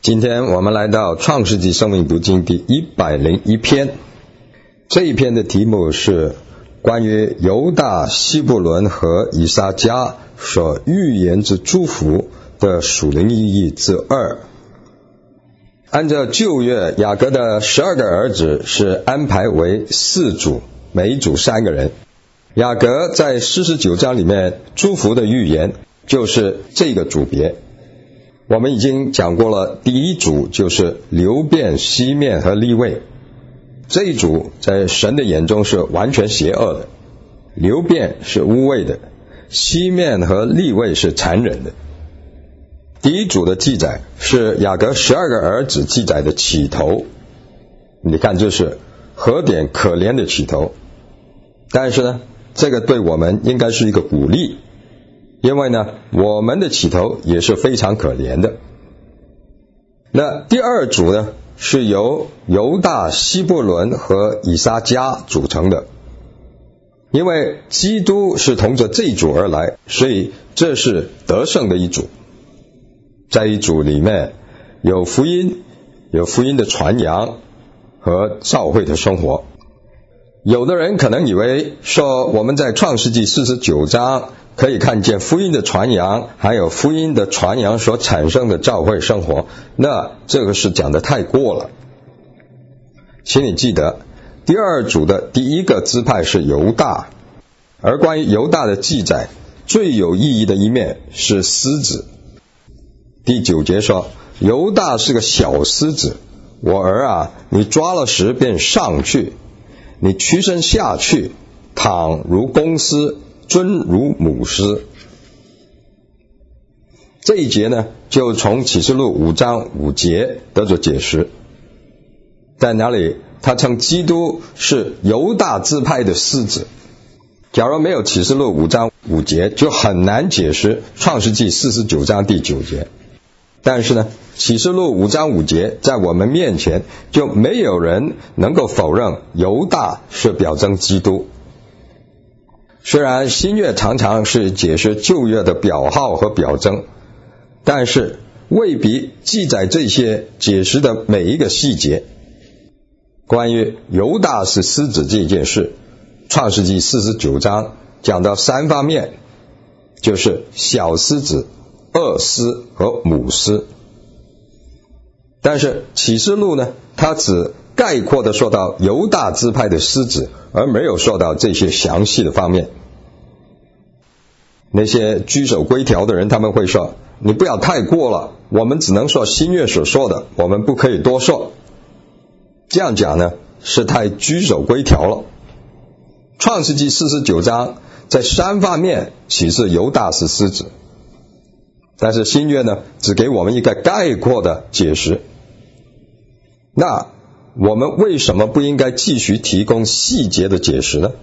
今天我们来到创世纪生命读经第101篇，这一篇的题目是关于犹大、西布伦和以撒迦所预言之祝福的属灵意义之二。按照旧约，雅各的12个儿子是安排为4组，每一组3个人。雅各在49章里面祝福的预言就是这个组别。我们已经讲过了，第一组就是流便、西面和利未。这一组在神的眼中是完全邪恶的，流便是污秽的，西面和利未是残忍的。第一组的记载是雅各12个儿子记载的起头，你看这是何等可怜的起头。但是呢，这个对我们应该是一个鼓励，因为呢，我们的起头也是非常可怜的。那第二组呢，是由犹大、西布伦和以撒迦组成的。因为基督是同着这一组而来，所以这是得胜的一组。在一组里面有福音，有福音的传扬和教会的生活。有的人可能以为说我们在创世纪49章可以看见福音的传扬，还有福音的传扬所产生的教会生活，那这个是讲得太过了。请你记得，第二组的第一个支派是犹大，而关于犹大的记载最有意义的一面是狮子。第9节说，犹大是个小狮子，我儿啊，你抓了食便上去，你屈身下去，躺如公狮，尊如母狮。这一节呢，就从启示录5章5节得着解释。在哪里他称基督是犹大支派的狮子。假如没有启示录5章5节，就很难解释创世纪49章第9节。但是呢，启示录5章5节在我们面前，就没有人能够否认犹大是表征基督。虽然新约常常是解释旧约的表号和表征，但是未必记载这些解释的每一个细节。关于犹大是狮子这件事，创世纪49章讲到3方面，就是小狮子、二狮和母狮。但是启示录呢，它只概括的说到犹大支派的狮子，而没有说到这些详细的方面。那些居守规条的人，他们会说，你不要太过了，我们只能说新约所说的，我们不可以多说。这样讲呢，是太居守规条了。创世纪49章在3方面启示犹大是狮子，但是新约呢，只给我们一个概括的解释。那我们为什么不应该继续提供细节的解释呢？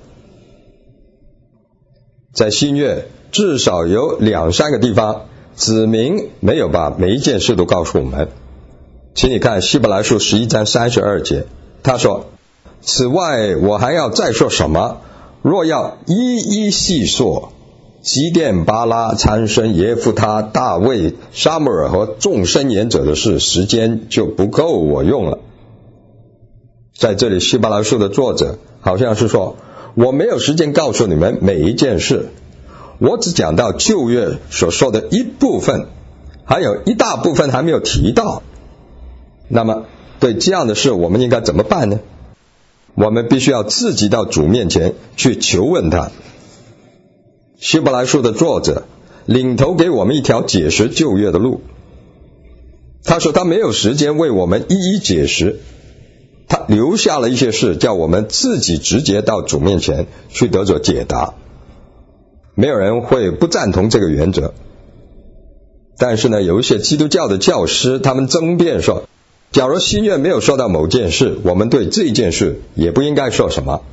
在新约至少有2-3个地方指明没有把每一件事都告诉我们。请你看希伯来书11章32节，他说，此外我还要再说什么？若要一一细说，基甸、巴拉、参孙、耶弗他、大卫、撒母耳和众申言者的事，时间就不够我用了。在这里希伯来书的作者好像是说，我没有时间告诉你们每一件事，我只讲到旧约所说的一部分，还有一大部分还没有提到。那么对这样的事我们应该怎么办呢？我们必须要自己到主面前去求问他。希伯来书的作者领头给我们一条解释旧约的路。他说他没有时间为我们一一解释，他留下了一些事叫我们自己直接到主面前去得着解答。没有人会不赞同这个原则。但是呢，有一些基督教的教师他们争辩说，假如新约没有说到某件事，我们对这件事也不应该说什么。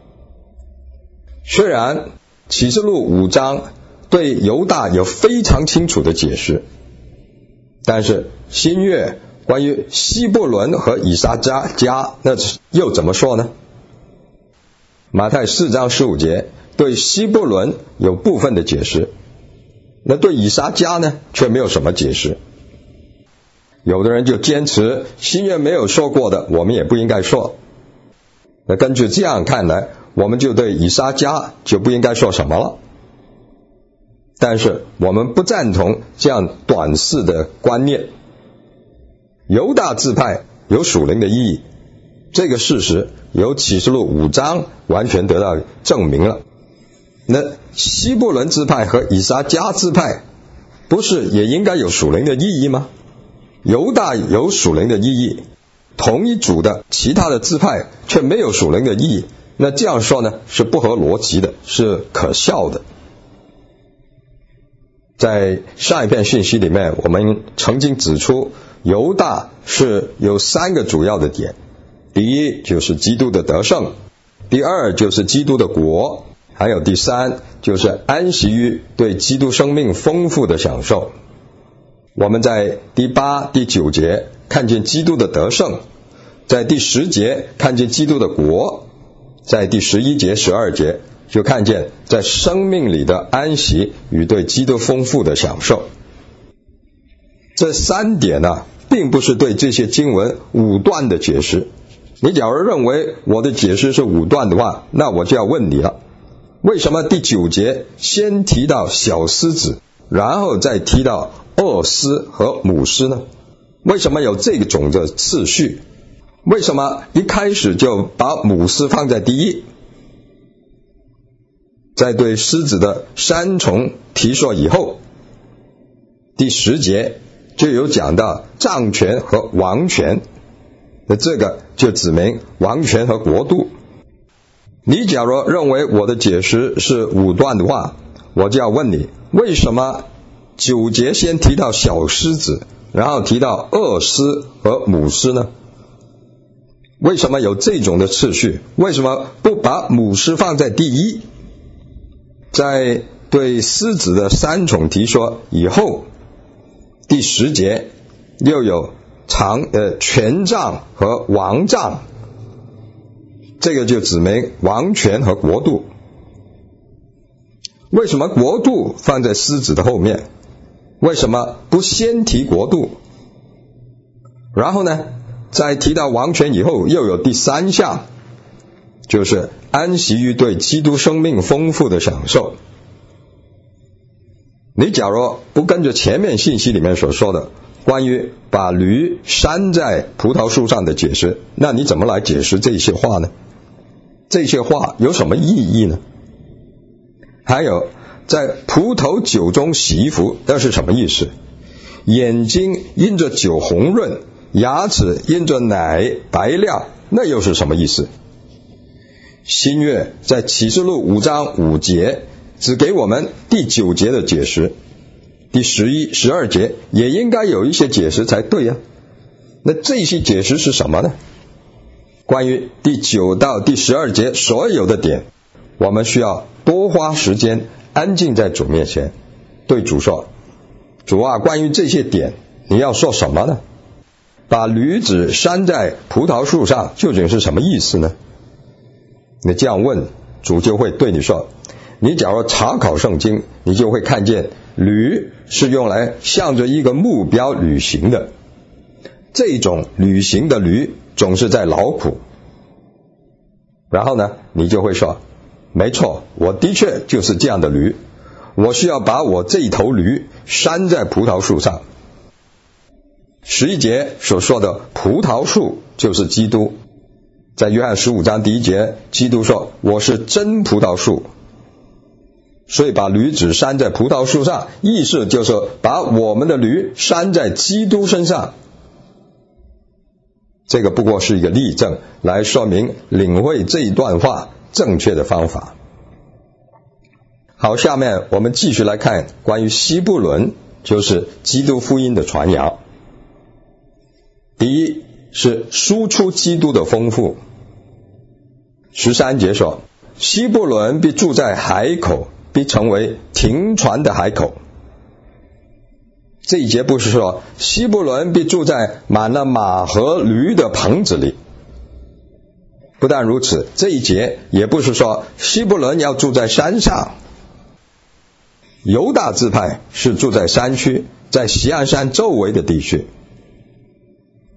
虽然启示录5章对犹大有非常清楚的解释，但是新约关于西布伦和以撒迦那又怎么说呢？马太4章15节对西布伦有部分的解释，那对以撒迦呢却没有什么解释。 有的人就坚持新约没有说过的，我们也不应该说。那根据这样看来，我们就对以撒家就不应该说什么了。但是我们不赞同这样短视的观念。犹大支派有属灵的意义，这个事实由启示录5章完全得到证明了。那西布伦支派和以撒家支派不是也应该有属灵的意义吗？犹大有属灵的意义，同一组的其他的支派却没有属灵的意义，那这样说呢是不合逻辑的，是可笑的。在上一篇信息里面，我们曾经指出犹大是有3个主要的点。第一就是基督的得胜，第二就是基督的国，还有第三就是安息于对基督生命丰富的享受。我们在第8、第9节看见基督的得胜，在第10节看见基督的国，在第11节、12节就看见在生命里的安息与对基督丰富的享受。这3点呢，并不是对这些经文武断的解释。你假如认为我的解释是武断的话，那我就要问你了，为什么第9节先提到小狮子，然后再提到二狮和母狮呢？为什么有这种的次序？为什么一开始就把母狮放在第一？在对狮子的3重提说以后，第10节就有讲到掌权和王权，那这个就指明王权和国度。你假如认为我的解释是武断的话，我就要问你，为什么9节先提到小狮子，然后提到二狮和母狮呢？为什么有这种的次序？为什么不把母狮放在第一？在对狮子的3重提说以后，第10节又有权杖和王杖，这个就指明王权和国度。为什么国度放在狮子的后面？为什么不先提国度？然后呢，在提到王权以后，又有第3项，就是安息于对基督生命丰富的享受。你假如不跟着前面信息里面所说的关于把驴拴在葡萄树上的解释，那你怎么来解释这些话呢？这些话有什么意义呢？还有，在葡萄酒中洗衣服，那是什么意思？眼睛因着酒红润，牙齿因着奶白亮，那又是什么意思？新约在启示录5章5节只给我们第9节的解释，第11、12节也应该有一些解释才对啊。那这些解释是什么呢？关于第9到第12节所有的点，我们需要多花时间安静在主面前，对主说，主啊，关于这些点你要说什么呢？把驴子拴在葡萄树上究竟是什么意思呢？你这样问，主就会对你说，你假如查考圣经，你就会看见驴是用来向着一个目标旅行的，这种旅行的驴总是在劳苦。然后呢，你就会说，没错，我的确就是这样的驴，我需要把我这一头驴拴在葡萄树上。11节所说的葡萄树就是基督，在约翰15章第1节，基督说，我是真葡萄树。所以把驴子拴在葡萄树上，意思就是把我们的驴拴在基督身上。这个不过是一个例证，来说明领会这一段话正确的方法。好，下面我们继续来看关于西布伦，就是基督福音的传扬。第一是输出基督的丰富。13节说，西布伦必住在海口，必成为停船的海口。这一节不是说西布伦必住在满了马和驴的棚子里。不但如此，这一节也不是说西布伦要住在山上。犹大支派是住在山区，在锡安山周围的地区。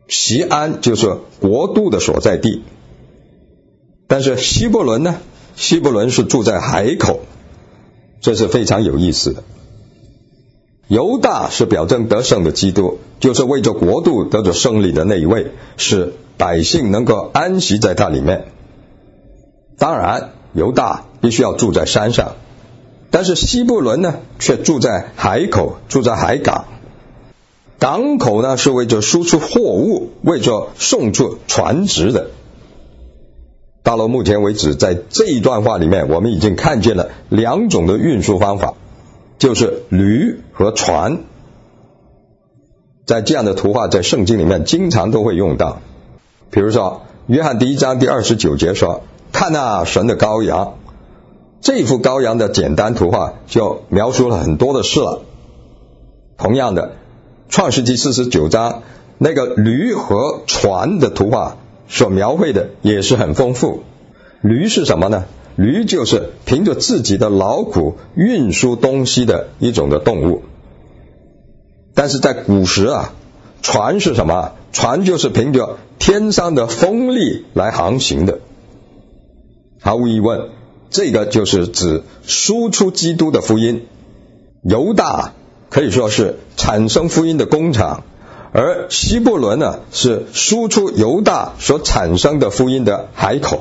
锡安就是国度的所在地。但是希伯伦呢？希伯伦是住在海口，这是非常有意思的。犹大是表征得胜的基督，就是为着国度得着胜利的那一位，使百姓能够安息在他里面。当然犹大必须要住在山上，但是希伯伦呢却住在海口，住在海港。港口呢是为着输出货物，为着送出船只的。到了目前为止，在这一段话里面，我们已经看见了两种的运输方法，就是驴和船。在这样的图画在圣经里面经常都会用到。比如说约翰第1章第29节说，看啊，神的羔羊。这幅羔羊的简单图画就描述了很多的事了。同样的，创世纪49章那个驴和船的图画所描绘的也是很丰富。驴是什么呢？驴就是凭着自己的劳苦运输东西的一种的动物。但是在古时啊，船是什么？船就是凭着天上的风力来航行的。毫无疑问，这个就是指输出基督的福音。犹大可以说是产生福音的工厂，而希伯伦呢，是输出犹大所产生的福音的海口。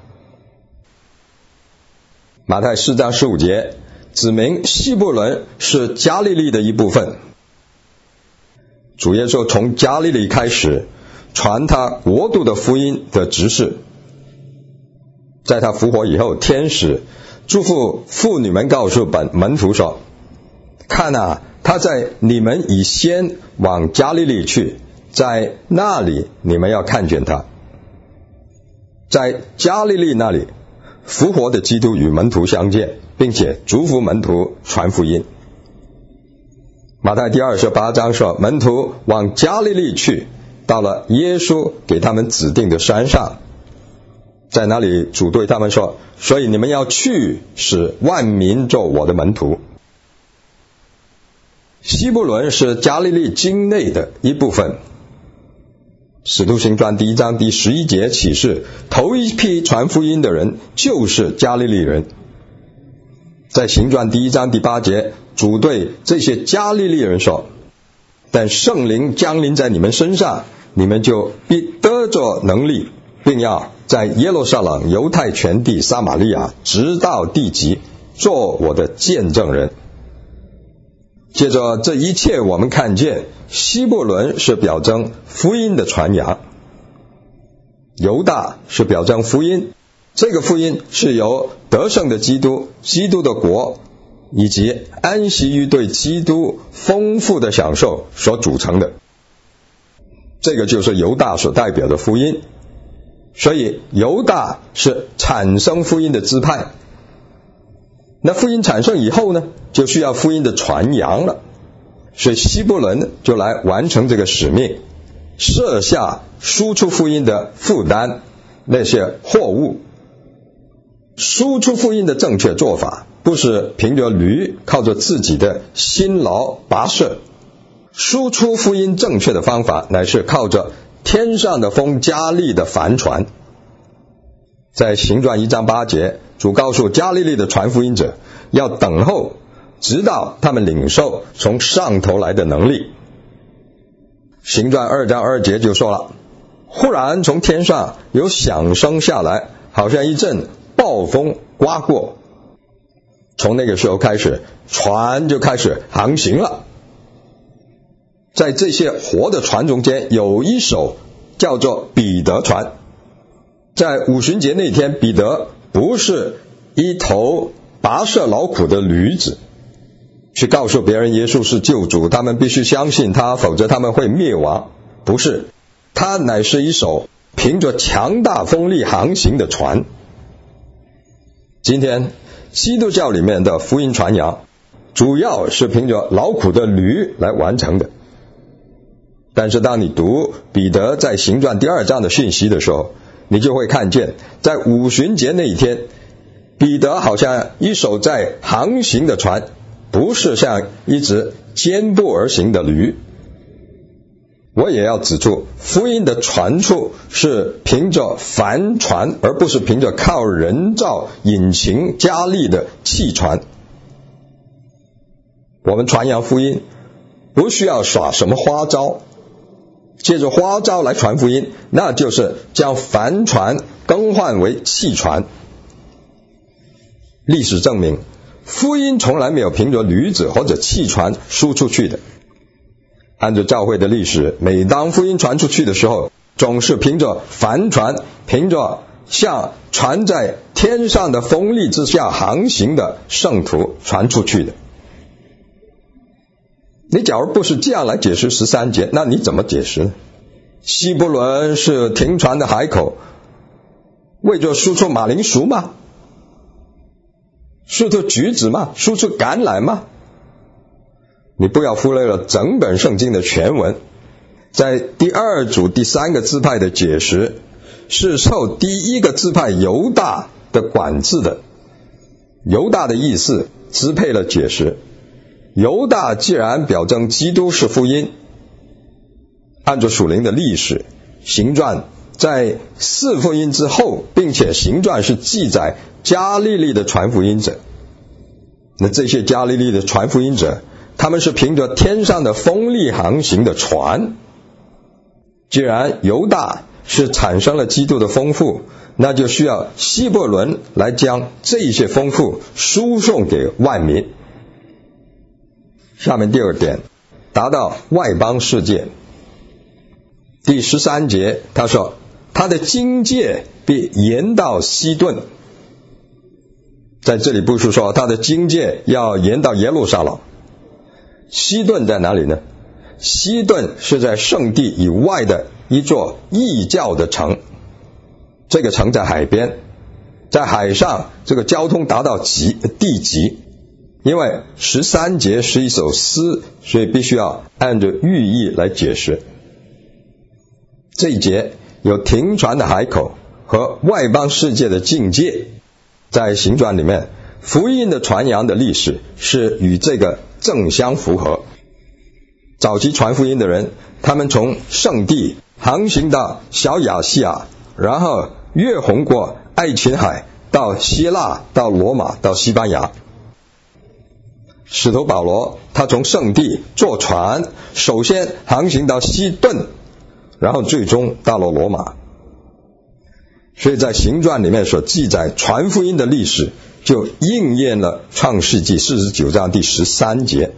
马太4章15节指明希伯伦是加利利的一部分。主耶稣从加利利开始传他国度的福音的执事。在他复活以后，天使嘱咐妇女们告诉门徒说，看啊，他在你们以先往加利利去，在那里你们要看见他。在加利利那里，复活的基督与门徒相见，并且嘱咐门徒传福音。马太第28章说，门徒往加利利去，到了耶稣给他们指定的山上，在那里主对他们说，所以你们要去，使万民做我的门徒。希伯伦是加利利境内的一部分。使徒行传第1章第11节启示，头一批传福音的人就是加利利人。在行传第1章第8节，主对这些加利利人说，但圣灵降临在你们身上，你们就必得着能力，并要在耶路撒冷、犹太全地、撒玛利亚，直到地极，做我的见证人。接着这一切我们看见，希伯伦是表征福音的传扬，犹大是表征福音，这个福音是由得胜的基督、基督的国以及安息于对基督丰富的享受所组成的。这个就是犹大所代表的福音。所以犹大是产生福音的支派。那福音产生以后呢，就需要福音的传扬了。所以希伯伦就来完成这个使命，设下输出福音的负担，那些货物。输出福音的正确做法，不是凭着驴靠着自己的辛劳跋涉。输出福音正确的方法，乃是靠着天上的风加力的帆船。在行传1章8节，主告诉加利利的传福音者，要等候，直到他们领受从上头来的能力。行传2章2节就说了，忽然从天上有响声下来，好像一阵暴风刮过。从那个时候开始，船就开始航行了。在这些活的船中间，有一艘叫做彼得船。在五旬节那天，彼得不是一头跋涉劳苦的驴子，去告诉别人耶稣是救主，他们必须相信他，否则他们会灭亡。不是，他乃是一艘凭着强大风力航行的船。今天基督教里面的福音传扬，主要是凭着劳苦的驴来完成的。但是当你读彼得在行传第2章的讯息的时候，你就会看见，在五旬节那一天，彼得好像一艘在航行的船，不是像一只肩步而行的驴。 我也要指出，福音的传出是凭着帆船，而不是凭着靠人造引擎加力的汽船。我们传扬福音不需要耍什么花招，借着花招来传福音，那就是将帆船更换为汽船。历史证明，福音从来没有凭着驴子或者汽船输出去的。按照教会的历史，每当福音传出去的时候，总是凭着帆船，凭着像船在天上的风力之下航行的圣徒传出去的。你假如不是这样来解释13节，那你怎么解释呢？希伯伦是停船的海口，为着输出马铃薯吗？输出橘子吗？输出橄榄吗？你不要忽略了整本圣经的全文。在第二组第3个支派的解释是受第1个支派犹大的管制的，犹大的意思支配了解释。犹大既然表证基督是福音，按照属灵的历史行传在4福音之后，并且行传是记载加利利的传福音者，那这些加利利的传福音者，他们是凭着天上的风力航行的船。既然犹大是产生了基督的丰富，那就需要希伯伦来将这些丰富输送给万民。下面第2点，达到外邦世界。第13节他说，他的境界必延到西顿。在这里不是说他的境界要延到耶路撒冷。西顿在哪里呢？西顿是在圣地以外的一座异教的城，这个城在海边，在海上，这个交通达到地极。因为13节是一首诗，所以必须要按照寓意来解释。这一节有停船的海口和外邦世界的境界。在行传里面，福音的传扬的历史是与这个正相符合。早期传福音的人，他们从圣地航行到小亚细亚，然后越横过爱琴海，到希腊，到罗马，到西班牙。使徒保罗他从圣地坐船，首先航行到西顿，然后最终到了罗马。所以在行传里面所记载传福音的历史，就应验了创世纪49章第13节。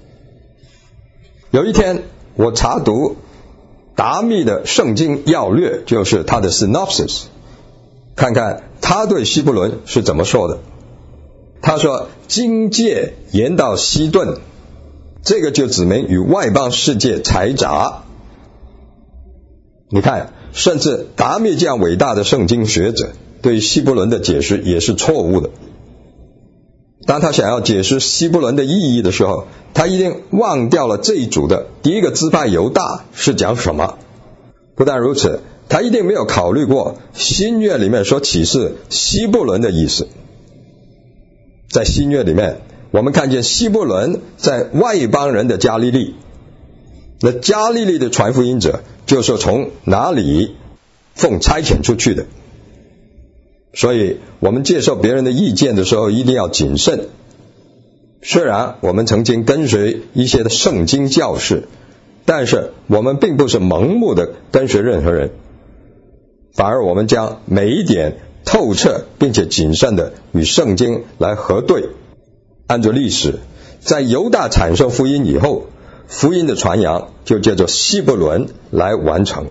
有一天我查读达密的圣经要略，就是他的 synopsis， 看看他对希伯伦是怎么说的。他说境界延到西顿，这个就指明与外邦世界财杂。你看，甚至达密这样伟大的圣经学者对希伯伦的解释也是错误的。当他想要解释希伯伦的意义的时候，他一定忘掉了这一组的第1个支派犹大是讲什么。不但如此，他一定没有考虑过新约里面所启示希伯伦的意思。在新约里面，我们看见希伯伦在外邦人的加利利，那加利利的传福音者就是从哪里奉差遣出去的。所以我们接受别人的意见的时候一定要谨慎。虽然我们曾经跟随一些的圣经教士，但是我们并不是盲目的跟随任何人，反而我们将每一点透彻并且谨慎的与圣经来核对。按照历史，在犹大产生福音以后，福音的传扬就借着希伯伦来完成。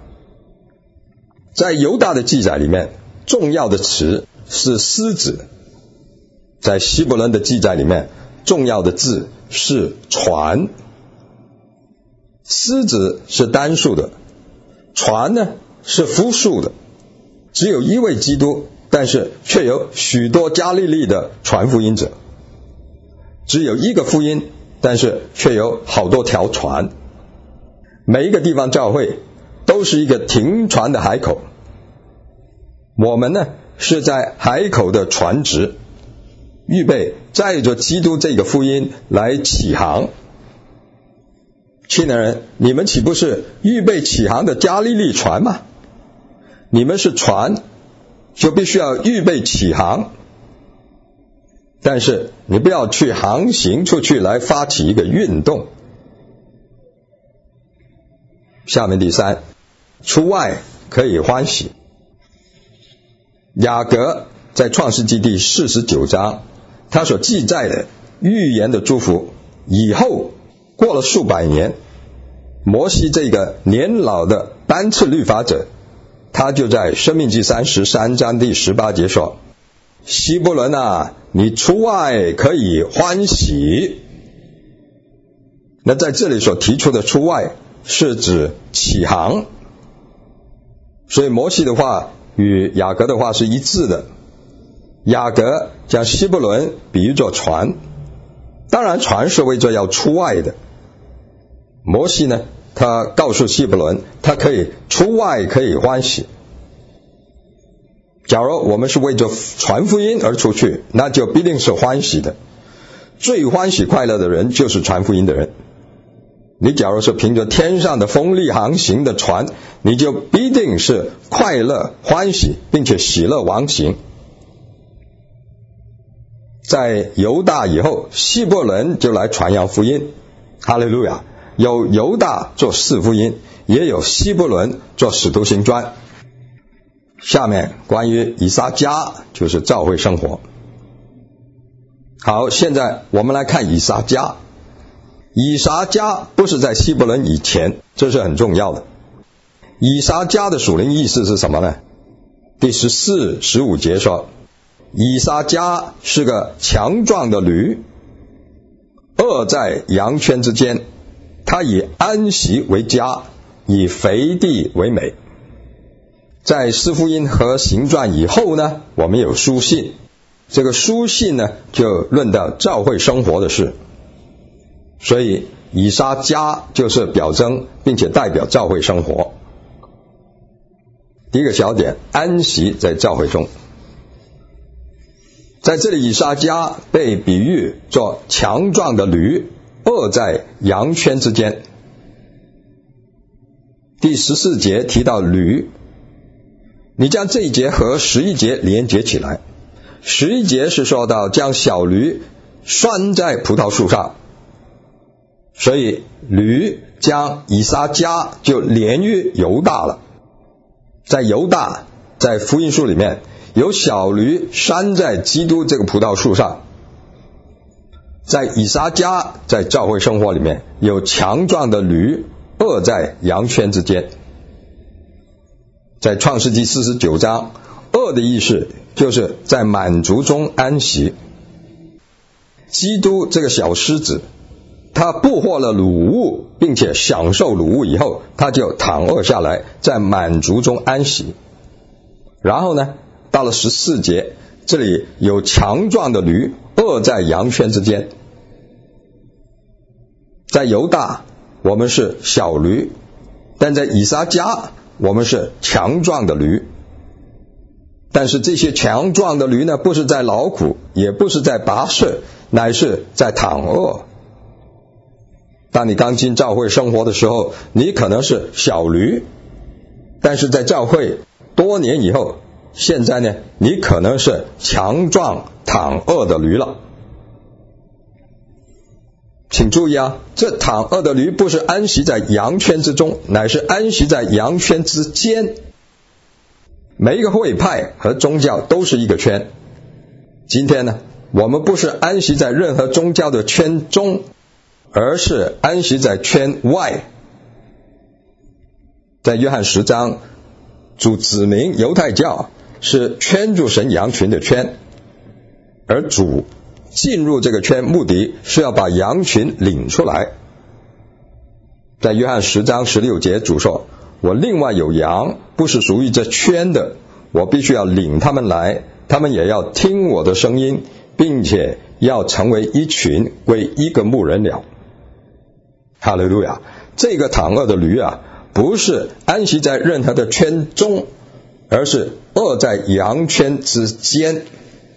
在犹大的记载里面，重要的词是狮子；在希伯伦的记载里面，重要的字是船。狮子是单数的，船呢是复数的。只有一位基督，但是却有许多加利利的传福音者。只有一个福音，但是却有好多条船。每一个地方教会都是一个停船的海口。我们呢是在海口的船只，预备载着基督这个福音来起航。 青年人，你们岂不是预备起航的加利利船吗？你们是船，就必须要预备起航。但是你不要去航行出去来发起一个运动。下面第3，出外可以欢喜。雅各在创世纪第49章，他所记载的预言的祝福，以后过了数百年，摩西这个年老的颁赐律法者，他就在申命记33章第18节说，希伯伦啊，你出外可以欢喜。那在这里所提出的出外是指起航，所以摩西的话与雅各的话是一致的。雅各将希伯伦比喻作船，当然船是为着要出外的。摩西呢，他告诉希伯伦，他可以出外可以欢喜。假如我们是为着传福音而出去，那就必定是欢喜的。最欢喜快乐的人就是传福音的人。你假如是凭着天上的风力航行的船，你就必定是快乐欢喜，并且喜乐王行。在犹大以后，希伯伦就来传扬福音，哈利路亚。有犹大做四福音，也有希伯伦做使徒行传。下面关于以撒迦，就是教会生活。好，现在我们来看以撒迦。以撒迦不是在希伯伦以前，这是很重要的。以撒迦的属灵意思是什么呢？第14、15节说，以撒迦是个强壮的驴，卧在羊圈之间，他以安息为佳，以肥地为美。在四福音和行传以后呢，我们有书信，这个书信呢就论到教会生活的事，所以以撒迦就是表征并且代表教会生活。第一个小点，安息在教会中。在这里以撒迦被比喻作强壮的驴，卧在羊圈之间。第14节提到驴，你将这一节和11节连接起来。11节是说到将小驴拴在葡萄树上，所以驴将以撒迦就连于犹大了。在犹大，在福音书里面有小驴拴在基督这个葡萄树上，在以撒迦在教会生活里面有强壮的驴卧在羊圈之间。在创世纪49章，卧的意思就是在满足中安息。基督这个小狮子，他捕获了掳物，并且享受掳物以后，他就躺卧下来，在满足中安息。然后呢，到了14节，这里有强壮的驴卧在羊圈之间。在犹大我们是小驴，但在以撒迦我们是强壮的驴。但是这些强壮的驴呢，不是在劳苦，也不是在跋涉，乃是在躺卧。当你刚进教会生活的时候，你可能是小驴，但是在教会多年以后，现在呢，你可能是强壮躺卧的驴了。请注意啊，这躺卧的驴不是安息在羊圈之中，乃是安息在羊圈之间。每一个会派和宗教都是一个圈。今天呢，我们不是安息在任何宗教的圈中，而是安息在圈外。在约翰10章，主指明犹太教是圈住神羊群的圈，而主进入这个圈，目的是要把羊群领出来。在约翰10章16节，主说，我另外有羊，不是属于这圈的，我必须要领他们来，他们也要听我的声音，并且要成为一群，归一个牧人了。哈利路亚！这个躺卧的驴啊，不是安息在任何的圈中，而是卧在羊圈之间。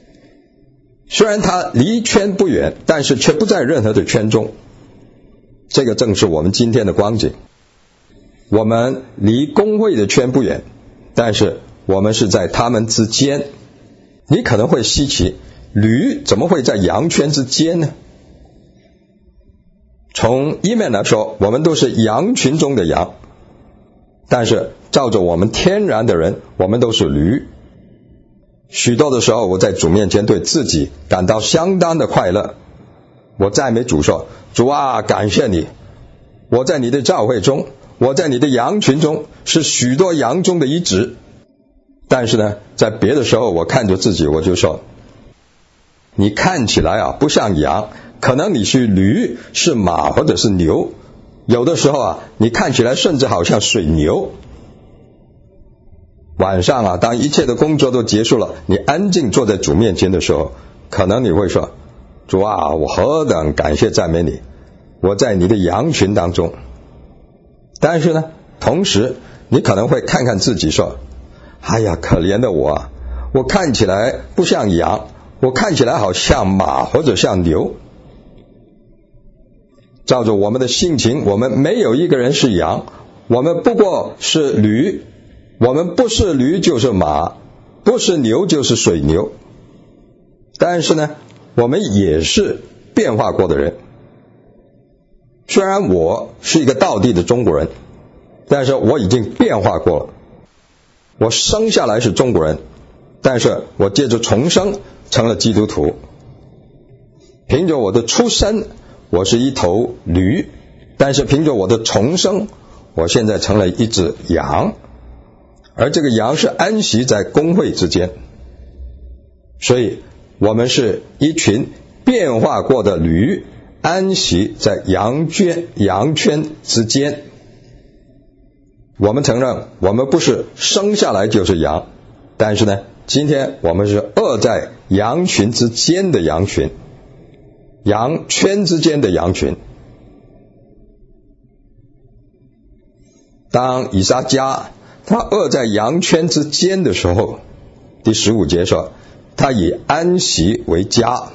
虽然它离圈不远，但是却不在任何的圈中。 这个正是我们今天的光景。我们离公会的圈不远，但是我们是在他们之间。你可能会稀奇，驴怎么会在羊圈之间呢？从一面来说，我们都是羊群中的羊，但是照着我们天然的人，我们都是驴。许多的时候，我在主面前对自己感到相当的快乐。我赞美主说，主啊，感谢你，我在你的教会中，我在你的羊群中，是许多羊中的一只。但是呢，在别的时候，我看着自己，我就说，你看起来不像羊，可能你是驴，是马或者是牛，有的时候你看起来甚至好像水牛。晚上当一切的工作都结束了，你安静坐在主面前的时候，可能你会说，主啊，我何等感谢赞美你，我在你的羊群当中。但是呢，同时你可能会看看自己说，哎呀，可怜的我我看起来不像羊，我看起来好像马或者像牛。照着我们的性情，我们没有一个人是羊，我们不过是驴，我们不是驴就是马，不是牛就是水牛。但是呢，我们也是变化过的人。虽然我是一个道地的中国人，但是我已经变化过了。我生下来是中国人，但是我借着重生成了基督徒。凭着我的出身，我是一头驴，但是凭着我的重生，我现在成了一只羊。而这个羊是安息在公会之间，所以我们是一群变化过的驴，安息在羊圈之间。我们承认我们不是生下来就是羊，但是呢，今天我们是軛在羊群之间的羊群，羊圈之间的羊群。当以撒迦他軛在羊圈之间的时候，第15节说，他以安息为家。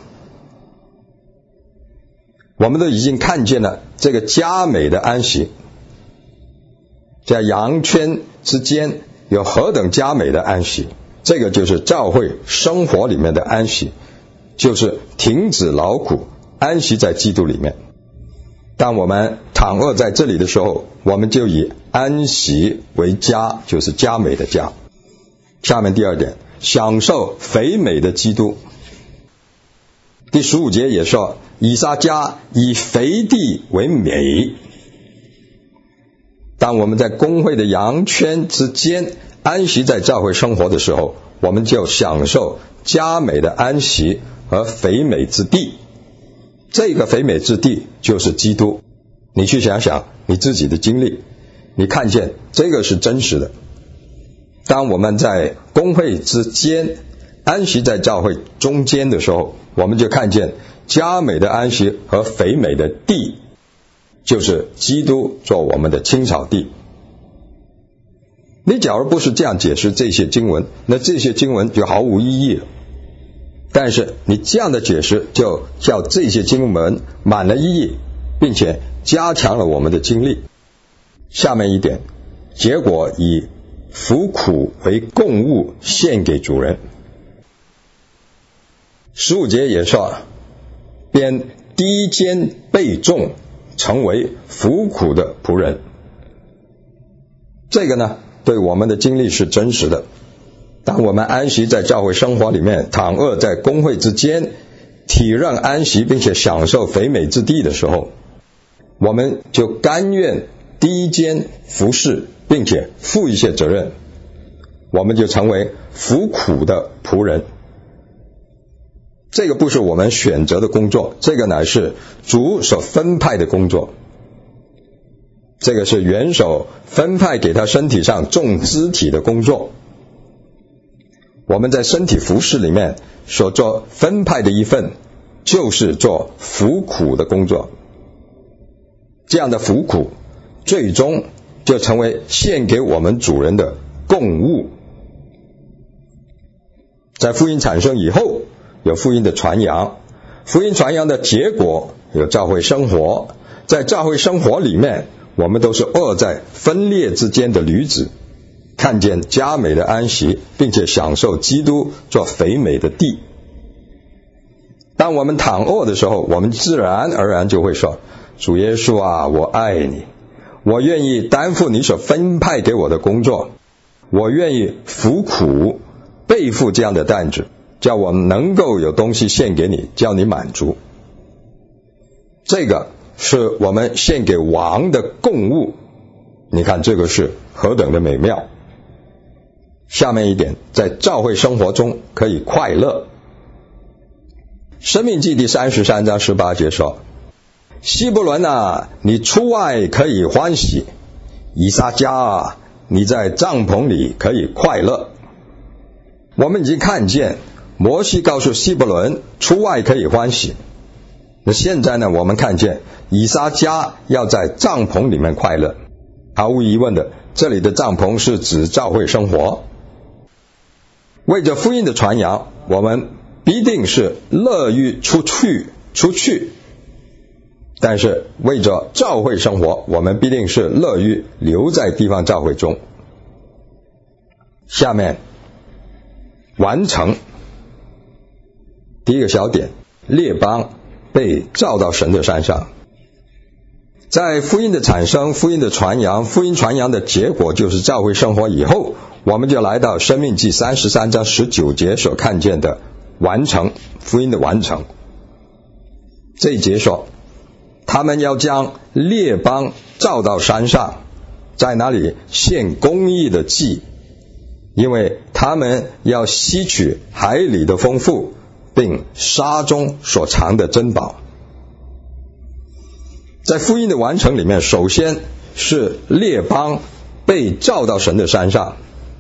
我们都已经看见了这个佳美的安息，在羊圈之间有何等佳美的安息。这个就是教会生活里面的安息，就是停止劳苦，安息在基督里面。当我们躺軛在这里的时候，我们就以安息为家，就是佳美的家。下面第二点，享受肥美的基督。第15节也说，以撒迦以肥地为美。当我们在公会的羊圈之间安息在教会生活的时候，我们就享受佳美的安息和肥美之地。这个肥美之地就是基督。你去想想你自己的经历，你看见这个是真实的。当我们在公会之间安息在教会中间的时候，我们就看见佳美的安息和肥美的地，就是基督做我们的青草地。你假如不是这样解释这些经文，那这些经文就毫无意义了。但是你这样的解释，就叫这些经文满了意义，并且加强了我们的经历。下面一点，结果以服苦为供物献给主人。15节也说，便低肩背重，成为服苦的仆人。这个呢，对我们的经历是真实的。当我们安息在教会生活里面，躺軛在公会之间，体认安息并且享受肥美之地的时候，我们就甘愿低肩服侍，并且负一些责任，我们就成为服苦的仆人。这个不是我们选择的工作，这个乃是主所分派的工作。这个是元首分派给他身体上众肢体的工作。我们在身体服事里面所做分派的一份，就是做服苦的工作。这样的服苦，最终就成为献给我们主人的供物。在福音产生以后，有福音的传扬，福音传扬的结果有教会生活， 在教会生活里面，我们都是卧在分裂之间的女子，看见佳美的安息，并且享受基督做肥美的地。当我们躺卧的时候，我们自然而然就会说，主耶稣啊，我爱你，我愿意担负你所分派给我的工作，我愿意服苦背负这样的担子，叫我能够有东西献给你，叫你满足。这个是我们献给王的供物，你看这个是何等的美妙。下面一点，在教会生活中可以快乐。申命记第33章18节说，希伯伦啊，你出外可以欢喜，以撒家啊，你在帐篷里可以快乐。我们已经看见摩西告诉希伯伦出外可以欢喜，那现在呢，我们看见以撒家要在帐篷里面快乐。毫无疑问的，这里的帐篷是指教会生活。为着福音的传扬，我们必定是乐于出去，但是为着教会生活，我们必定是乐于留在地方教会中。下面完成第一个小点，列邦被召到神的山上。在福音的产生、福音的传扬、福音传扬的结果就是教会生活以后，我们就来到申命记33章19节所看见的完成，福音的完成。这一节说，他们要将列邦召到山上，在那里献公义的祭，因为他们要吸取海里的丰富，并沙中所藏的珍宝。在福音的完成里面，首先是列邦被召到神的山上。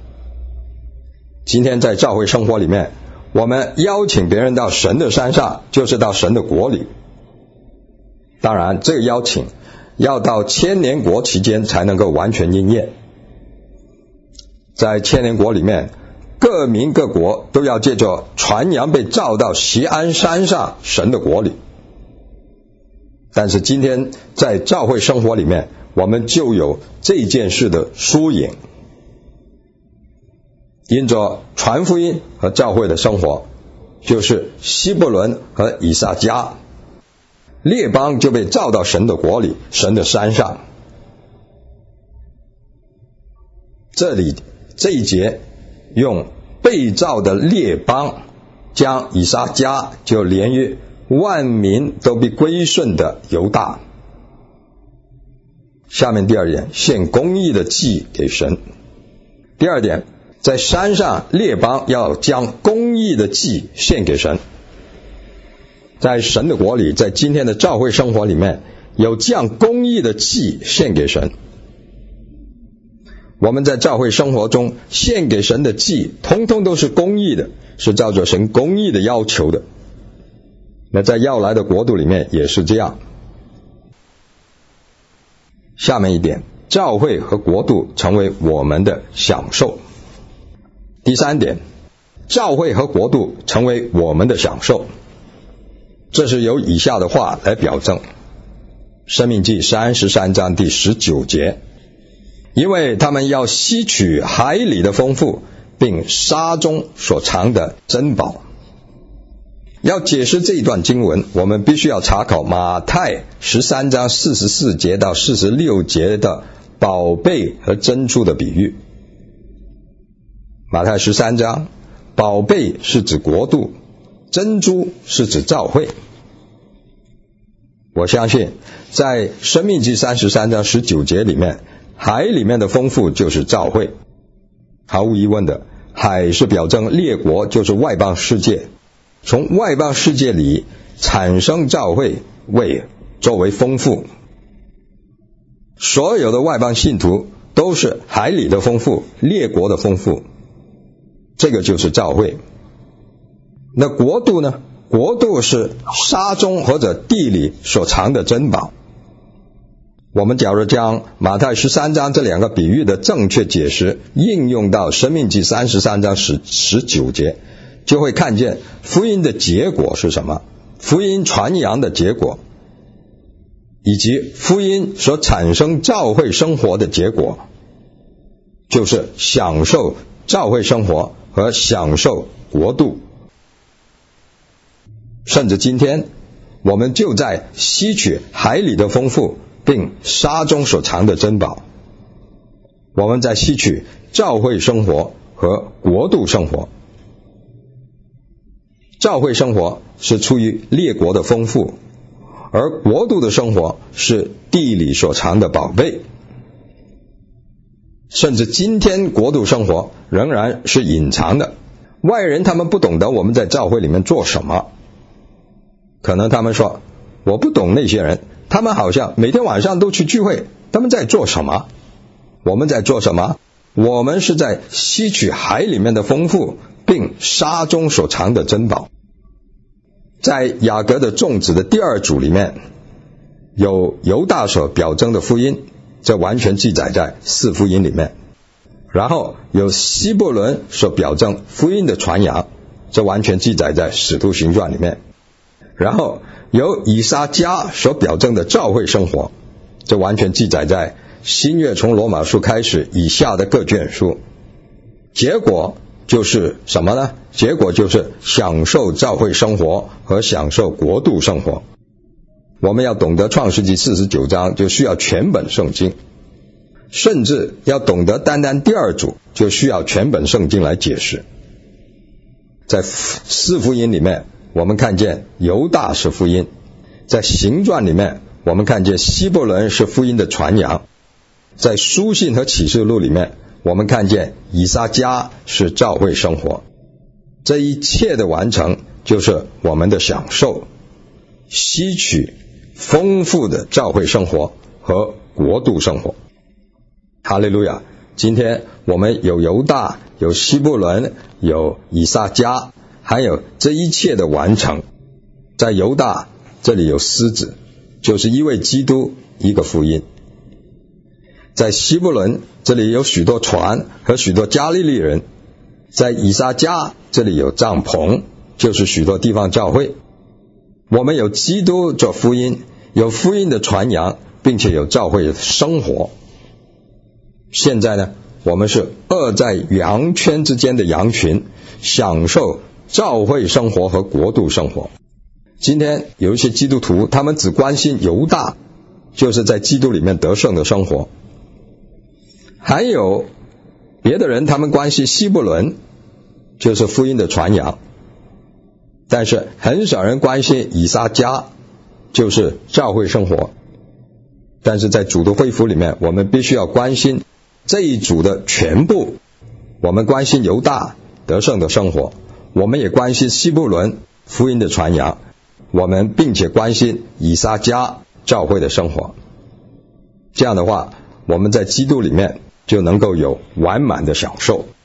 今天在教会生活里面，我们邀请别人到神的山上，就是到神的国里。当然，这个邀请要到千年国期间才能够完全应验。在千年国里面，各民各国都要借着传扬被召到锡安山上神的国里。但是今天在教会生活里面，我们就有这件事的疏影。因着传福音和教会的生活，就是希伯伦和以撒家，列邦就被召到神的国里，神的山上。这里这一节用被召的列邦，将以撒家就连于万民都必归顺的犹大。下面第二点，献公义的祭给神。第二点，在山上列邦要将公义的祭献给神。在神的国里，在今天的教会生活里面，有将公义的祭献给神。我们在教会生活中献给神的祭，通通都是公义的，是照着神公义的要求的。那在要来的国度里面也是这样。下面一点，教会和国度成为我们的享受。第三点，教会和国度成为我们的享受。这是由以下的话来表证。申命记33章第19节，因为他们要吸取海里的丰富，并沙中所藏的珍宝。要解释这一段经文，我们必须要查考马太13章44节到46节的宝贝和珍珠的比喻。马太13章，宝贝是指国度，珍珠是指教会。我相信在申命记33章19节里面，海里面的丰富就是教会。毫无疑问的，海是表征列国，就是外邦世界。从外邦世界里产生教会，作为丰富。所有的外邦信徒都是海里的丰富，列国的丰富，这个就是教会。那国度呢？国度是沙中或者地里所藏的珍宝。我们假如将马太13章这两个比喻的正确解释应用到申命记33章19节，就会看见福音的结果是什么？福音传扬的结果以及福音所产生教会生活的结果，就是享受教会生活和享受国度。甚至今天，我们就在吸取海里的丰富，并沙中所藏的珍宝。我们在吸取教会生活和国度生活。教会生活是出于列国的丰富，而国度的生活是地里所藏的宝贝。甚至今天国度生活仍然是隐藏的，外人他们不懂得我们在教会里面做什么。可能他们说，我不懂那些人，他们好像每天晚上都去聚会，他们在做什么？我们在做什么？我们是在吸取海里面的丰富，并沙中所藏的珍宝。在雅各的众子的第二组里面，有犹大所表征的福音，这完全记载在四福音里面。然后有西布伦所表征福音的传扬，这完全记载在使徒行传里面。然后有以撒迦所表征的教会生活，这完全记载在新约从罗马书开始以下的各卷书。结果就是什么呢？结果就是享受教会生活和享受国度生活。我们要懂得创世纪49章，就需要全本圣经，甚至要懂得单单第二组，就需要全本圣经来解释。在四福音里面，我们看见犹大是福音；在行传里面，我们看见希伯伦是福音的传扬；在书信和启示录里面，我们看见以撒迦是教会生活。这一切的完成，就是我们的享受，吸取丰富的教会生活和国度生活。哈利路亚！今天我们有犹大，有希伯伦，有以撒迦，还有这一切的完成。在犹大这里有狮子，就是一位基督，一个福音。在希伯伦这里有许多船和许多加利利人，在以撒迦这里有帐篷，就是许多地方教会。我们有基督做福音，有福音的传扬，并且有教会的生活。现在呢，我们是二在羊圈之间的羊群，享受教会生活和国度生活。今天有一些基督徒，他们只关心犹大，就是在基督里面得胜的生活。还有别的人，他们关心希伯伦，就是福音的传扬。但是很少人关心以撒迦，就是教会生活。但是在主的恢复里面，我们必须要关心这一组的全部。我们关心犹大得胜的生活，我们也关心希伯伦福音的传扬，我们并且关心以撒迦教会的生活。这样的话，我们在基督里面就能够有完满的享受。